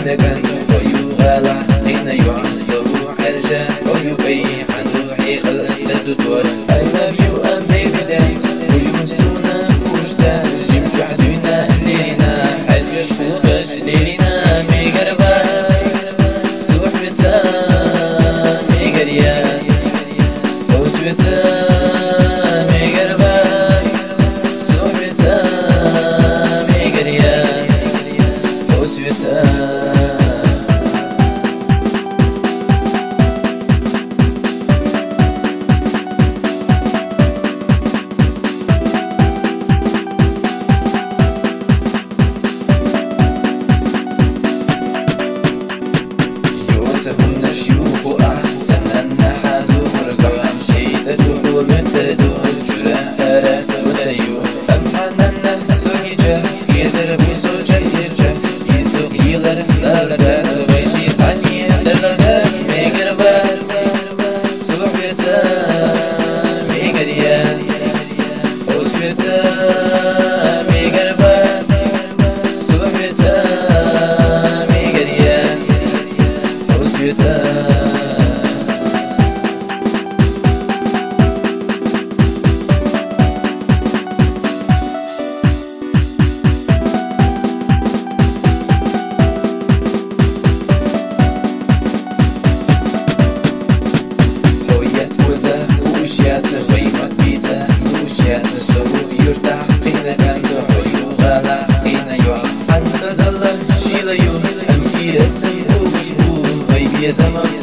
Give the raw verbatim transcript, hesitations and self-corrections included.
قينا كان ويو غالع قينا يعصب حرجة ويو بي حنروحي خلصت دور I love you and baby dance ويو سونا وشتا سجيم جحدونا لينا حد قشتو قش لينا ميقربا سوح بتا ميقريا وش بتا ميقربا سوح بتا ميقريا وش بتا كنا شيوخ وأحسن النحل ورقع مشيت تروح وبتردو الجراح أراد وتيو أما أنه سوي جه يدرب وسوج يجه يسوق يلر دلدات ويشي تعني دلدات ميقربات سوح بيتا ميقريات وش بيتا ميقربات سوح بيتا ميقريات وسويتا وشيات غيمك بيتا وشيات سوق يرتاح قينا كان دحوي وغالع قينا يوم عن غزل شيلا يوم أمكي السم وشبوه غيبي زمن